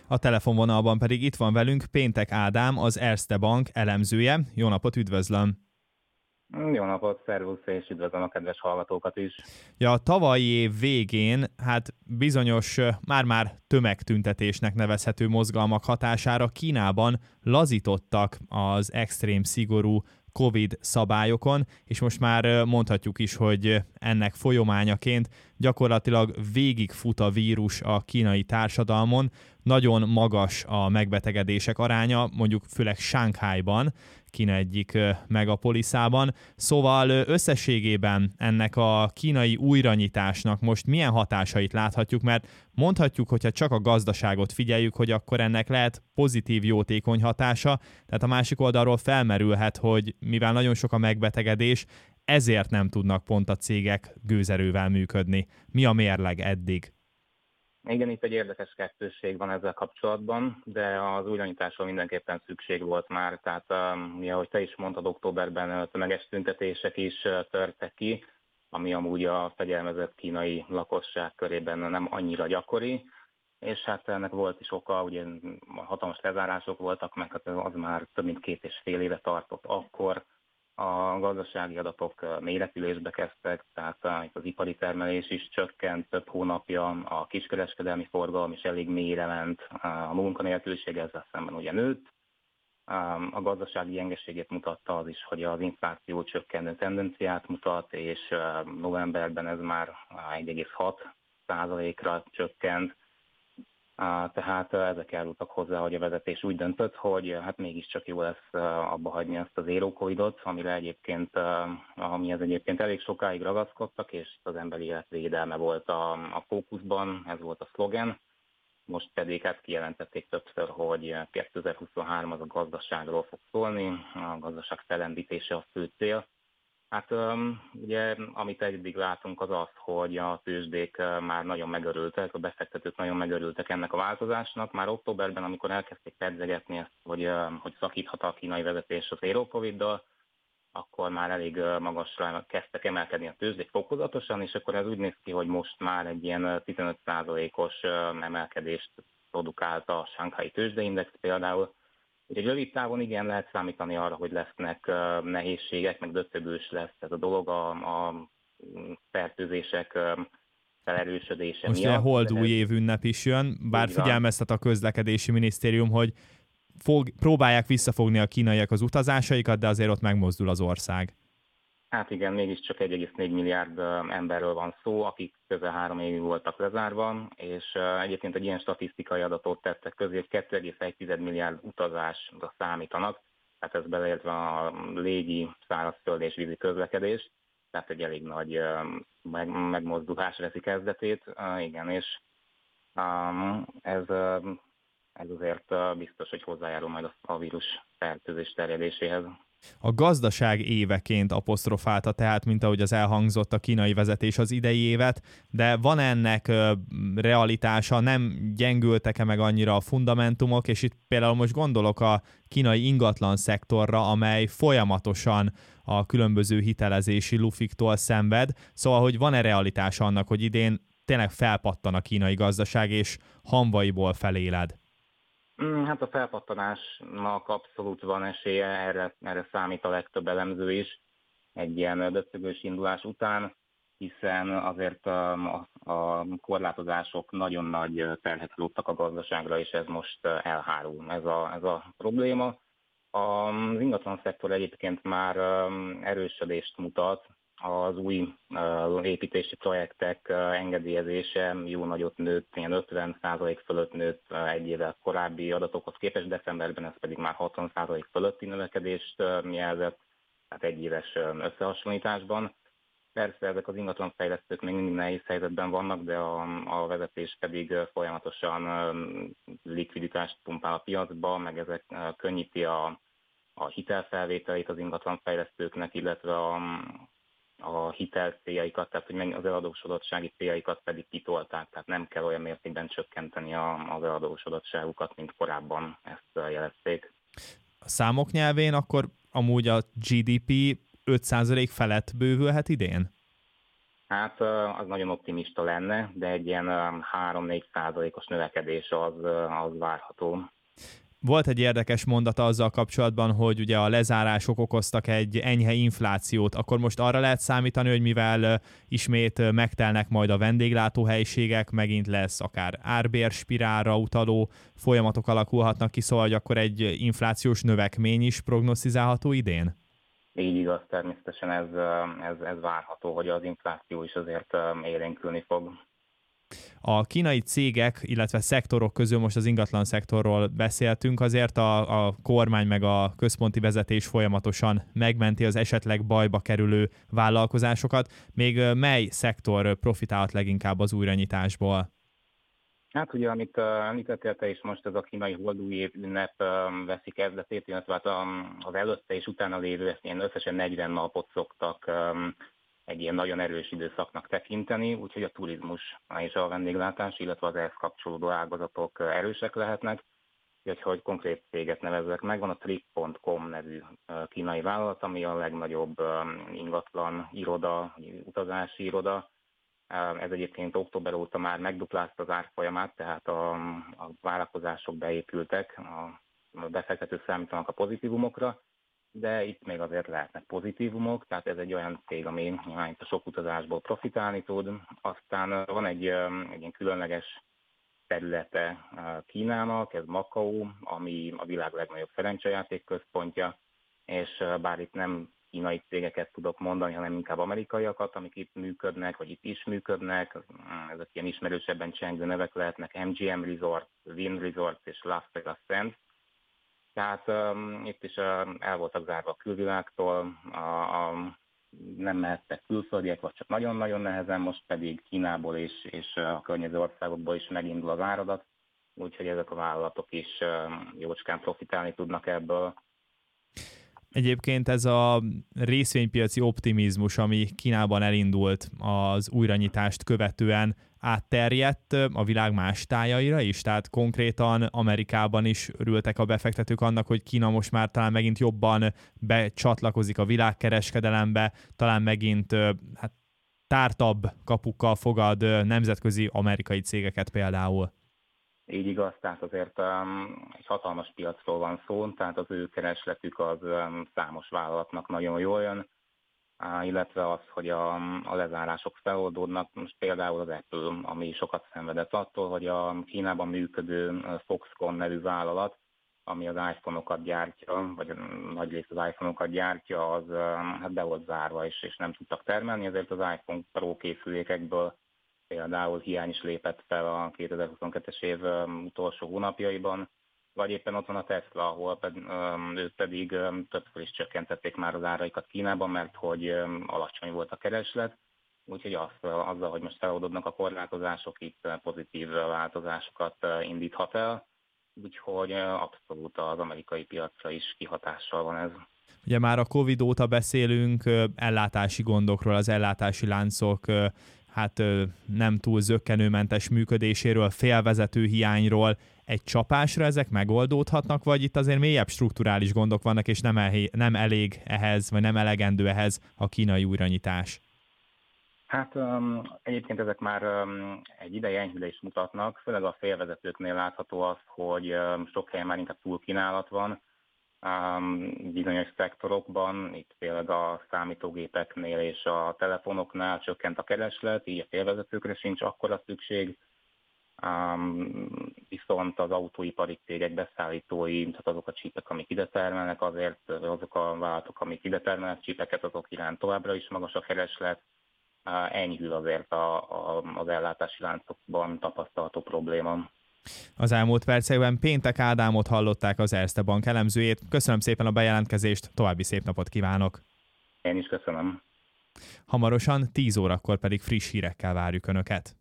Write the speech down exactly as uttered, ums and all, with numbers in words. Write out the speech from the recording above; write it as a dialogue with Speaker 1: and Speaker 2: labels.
Speaker 1: A telefonvonalban pedig itt van velünk Péntek Ádám, az Erste Bank elemzője. Jó napot, üdvözlöm!
Speaker 2: Jó napot, szervusz, és üdvözlöm a kedves hallgatókat is.
Speaker 1: Ja, a tavalyi év végén, hát bizonyos, már-már tömegtüntetésnek nevezhető mozgalmak hatására Kínában lazítottak az extrém szigorú Covid szabályokon, és most már mondhatjuk is, hogy ennek folyamányaként gyakorlatilag végigfut a vírus a kínai társadalmon. Nagyon magas a megbetegedések aránya, mondjuk főleg Sánkhájban, Kína egyik megapoliszában. Szóval összességében ennek a kínai újranyitásnak most milyen hatásait láthatjuk, mert mondhatjuk, hogyha csak a gazdaságot figyeljük, hogy akkor ennek lehet pozitív, jótékony hatása, tehát a másik oldalról felmerülhet, hogy mivel nagyon sok a megbetegedés, ezért nem tudnak pont a cégek gőzerővel működni. Mi a mérleg eddig?
Speaker 2: Igen, itt egy érdekes kettősség van ezzel kapcsolatban, de az újranyitásról mindenképpen szükség volt már, tehát mi, ahogy te is mondtad, októberben tömeges tüntetések is törtek ki, ami amúgy a fegyelmezett kínai lakosság körében nem annyira gyakori, és hát ennek volt is oka, ugye hatalmas lezárások voltak, meg hát az már több mint két és fél éve tartott akkor. A gazdasági adatok mélyretülésbe kezdtek, tehát itt az ipari termelés is csökkent több hónapja, a kiskereskedelmi forgalom is elég mélyre ment, a munkanélküliség ezzel szemben ugye nőtt. A gazdasági gyengeségét mutatta az is, hogy az infláció csökkenő tendenciát mutat, és novemberben ez már egy egész hat százalékra csökkent. Tehát ezek járultak hozzá, hogy a vezetés úgy döntött, hogy hát mégiscsak jó lesz abba hagyni ezt az zero covidot, amire egyébként, amihez egyébként elég sokáig ragaszkodtak, és az emberi élet védelme volt a, a fókuszban, ez volt a szlogen. Most pedig hát kijelentették többször, hogy kétezer-huszonhárom az a gazdaságról fog szólni, a gazdaság fellendítése a fő cél. Hát ugye, amit eddig látunk az az, hogy a tőzsdék már nagyon megörültek, a befektetők nagyon megörültek ennek a változásnak. Már októberben, amikor elkezdték pedzegetni ezt, hogy, hogy szakíthat a kínai vezetés az zero coviddal, akkor már elég magasra kezdtek emelkedni a tőzsdék fokozatosan, és akkor ez úgy néz ki, hogy most már egy ilyen tizenöt százalékos emelkedést produkált a Shanghai tőzsdeindex például. Úgyhogy rövid távon igen, lehet számítani arra, hogy lesznek uh, nehézségek, meg döcögős lesz ez a dolog a, a fertőzések uh, felerősödése
Speaker 1: Most
Speaker 2: miatt.
Speaker 1: Most ugye holdúj év ünnep is jön, bár figyelmeztet a közlekedési minisztérium, hogy fog, próbálják visszafogni a kínaiak az utazásaikat, de azért ott megmozdul az ország.
Speaker 2: Hát igen, mégiscsak egy egész négy milliárd emberről van szó, akik közel három évig voltak lezárva, és egyébként egy ilyen statisztikai adatot tettek közé, hogy két egész egy milliárd utazásra számítanak, tehát ez beleértve a légi, szárazföld és vízi közlekedés, tehát egy elég nagy meg, megmozdulás veszi kezdetét, igen, és ez, ez azért biztos, hogy hozzájárul majd a vírus fertőzés terjedéséhez.
Speaker 1: A gazdaság éveként apostrofálta tehát, mint ahogy az elhangzott a kínai vezetés az idei évet, de van ennek ö, realitása, nem gyengültek-e meg annyira a fundamentumok, és itt például most gondolok a kínai ingatlan szektorra, amely folyamatosan a különböző hitelezési lufiktól szenved, szóval, hogy van-e realitása annak, hogy idén tényleg felpattan a kínai gazdaság, és hamvaiból feléled?
Speaker 2: Hát a felpattanásnak abszolút van esélye, erre, erre számít a legtöbb elemző is egy ilyen döcögős indulás után, hiszen azért a, a korlátozások nagyon nagy terhet róttak a gazdaságra, és ez most elhárul, ez a, ez a probléma. Az ingatlan szektor egyébként már erősödést mutat, az új uh, építési projektek uh, engedélyezése jó nagyot nőtt, ilyen ötven százalék fölött nőtt uh, egy évvel korábbi adatokhoz képest, decemberben ez pedig már hatvan százalék fölötti növekedést uh, jelzett, tehát egy éves uh, összehasonlításban. Persze ezek az ingatlanfejlesztők még mindig nehéz helyzetben vannak, de a, a vezetés pedig uh, folyamatosan uh, likviditást pumpál a piacba, meg ezek uh, könnyíti a, a hitelfelvételét az ingatlanfejlesztőknek, illetve a a hitel céljaikat, tehát hogy az eladósodottsági céljaikat pedig kitolták, tehát nem kell olyan mértékben csökkenteni az eladósodottságukat, mint korábban ezt jelezték.
Speaker 1: A számok nyelvén akkor amúgy a gé dé pé öt százalék felett bővülhet idén?
Speaker 2: Hát az nagyon optimista lenne, de egy ilyen három-négy százalékos növekedés az, az várható.
Speaker 1: Volt egy érdekes mondata azzal kapcsolatban, hogy ugye a lezárások okoztak egy enyhe inflációt, akkor most arra lehet számítani, hogy mivel ismét megtelnek majd a vendéglátóhelyiségek, megint lesz akár árbérspirálra utaló folyamatok alakulhatnak ki, szóval hogy akkor egy inflációs növekmény is prognosztizálható idén?
Speaker 2: Így igaz, természetesen ez, ez, ez várható, hogy az infláció is azért élénkülni fog.
Speaker 1: A kínai cégek, illetve szektorok közül most az ingatlan szektorról beszéltünk, azért a, a kormány meg a központi vezetés folyamatosan megmenti az esetleg bajba kerülő vállalkozásokat. Még mely szektor profitálhat leginkább az újranyitásból?
Speaker 2: Hát ugye, amit említettél te is, most ez a kínai holdúj év ünnep veszi kezdetét, illetve hát az előtte és utána lévő ilyen összesen negyven napot szoktak egy ilyen nagyon erős időszaknak tekinteni, úgyhogy a turizmus és a vendéglátás, illetve az ehhez kapcsolódó ágazatok erősek lehetnek. Úgyhogy konkrét céget nevezzek meg, van a trip pont com nevű kínai vállalat, ami a legnagyobb ingatlan iroda, utazási iroda. Ez egyébként október óta már megduplázta az árfolyamát, tehát a, a vállalkozások beépültek, a befektetők számítanak a pozitívumokra, de itt még azért lehetnek pozitívumok, tehát ez egy olyan cég, ami itt a sok utazásból profitálni tud. Aztán van egy, egy ilyen különleges területe Kínának, ez Makau, ami a világ legnagyobb szerencsejáték központja, és bár itt nem kínai cégeket tudok mondani, hanem inkább amerikaiakat, amik itt működnek, vagy itt is működnek. Ezek ilyen ismerősebben csengő nevek lehetnek: em gé em Resort, Wynn Resort és Las Vegas Sands. Tehát um, itt is uh, el voltak zárva a külvilágtól, a, a, nem mehettek külföldiek, vagy csak nagyon-nagyon nehezen, most pedig Kínából és, és a környező országokból is megindul az áradat, úgyhogy ezek a vállalatok is uh, jócskán profitálni tudnak ebből.
Speaker 1: Egyébként ez a részvénypiaci optimizmus, ami Kínában elindult az újranyitást követően, átterjedt a világ más tájaira is? Tehát konkrétan Amerikában is örültek a befektetők annak, hogy Kína most már talán megint jobban becsatlakozik a világkereskedelembe, talán megint hát, tártabb kapukkal fogad nemzetközi amerikai cégeket például.
Speaker 2: Így igaz, tehát azért um, egy hatalmas piacról van szó, tehát az ő keresletük az um, számos vállalatnak nagyon jól jön, uh, illetve az, hogy a, a lezárások feloldódnak. Most például az Apple, ami sokat szenvedett attól, hogy a Kínában működő Foxconn nevű vállalat, ami az iPhone-okat gyártja, vagy nagyrészt az iPhone-okat gyártja, az um, hát be volt zárva, és, és nem tudtak termelni, ezért az iPhone Pro készülékekből például hiány is lépett fel a kétezer-huszonkettes év utolsó hónapjaiban, vagy éppen ott van a Tesla, ahol ped, ők pedig többször is csökkentették már az áraikat Kínában, mert hogy alacsony volt a kereslet, úgyhogy az, azzal, hogy most feloldódnak a korlátozások, itt pozitív változásokat indíthat el, úgyhogy abszolút az amerikai piacra is kihatással van ez.
Speaker 1: Ugye már a Covid óta beszélünk ellátási gondokról, az ellátási láncok hát nem túl zökkenőmentes működéséről, félvezető hiányról. Egy csapásra ezek megoldódhatnak, vagy itt azért mélyebb strukturális gondok vannak, és nem, elé, nem elég ehhez, vagy nem elegendő ehhez a kínai újranyitás?
Speaker 2: Hát um, egyébként ezek már um, egy ideje enyhülést mutatnak, főleg a félvezetőknél látható az, hogy um, sok helyen már inkább túlkínálat van, Um, bizonyos szektorokban, itt például a számítógépeknél és a telefonoknál csökkent a kereslet, így a félvezetőkre sincs akkora szükség, um, viszont az autóipari cégek beszállítói, tehát azok a csípek, amik ide termelnek, azért azok a vállalatok, amik ide termelnek csípeket, azok iránt továbbra is magas a kereslet, uh, enyhül azért a, a, az ellátási láncokban tapasztalható probléma.
Speaker 1: Az elmúlt percekben Péntek Ádámot hallották, az Erste Bank elemzőjét. Köszönöm szépen a bejelentkezést, további szép napot kívánok!
Speaker 2: Én is köszönöm.
Speaker 1: Hamarosan tíz órakor pedig friss hírekkel várjuk Önöket.